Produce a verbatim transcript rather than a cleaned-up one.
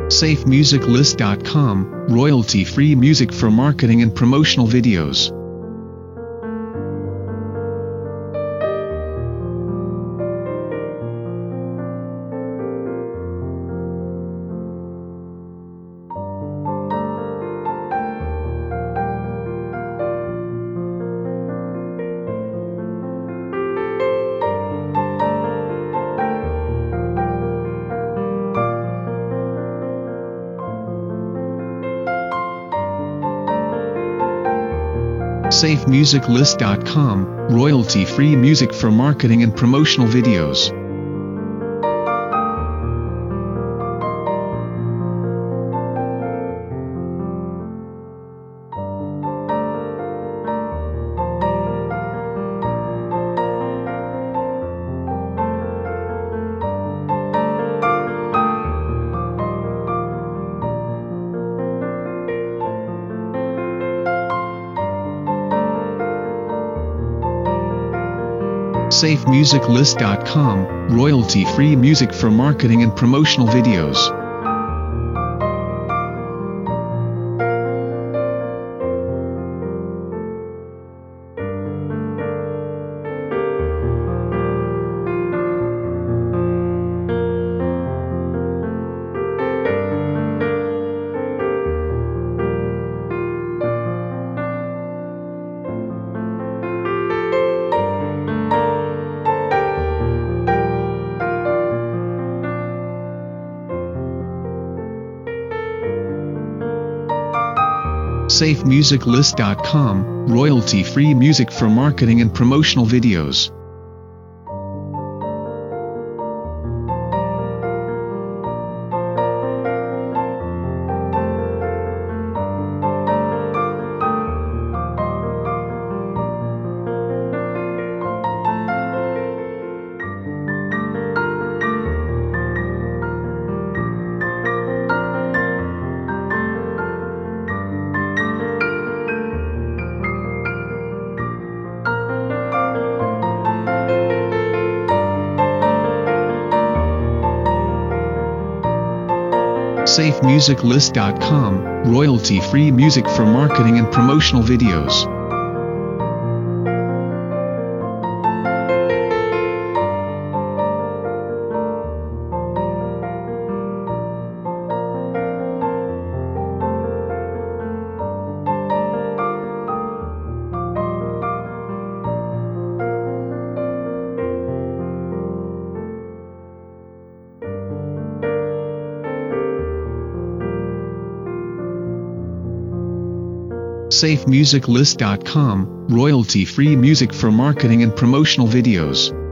safe music list dot com, royalty-free music for marketing and promotional videos. safe music list dot com, royalty-free music for marketing and promotional videos. safe music list dot com, royalty-free music for marketing and promotional videos. safe music list dot com, royalty-free music for marketing and promotional videos. safe music list dot com, royalty-free music for marketing and promotional videos. safe music list dot com, royalty-free music for marketing and promotional videos.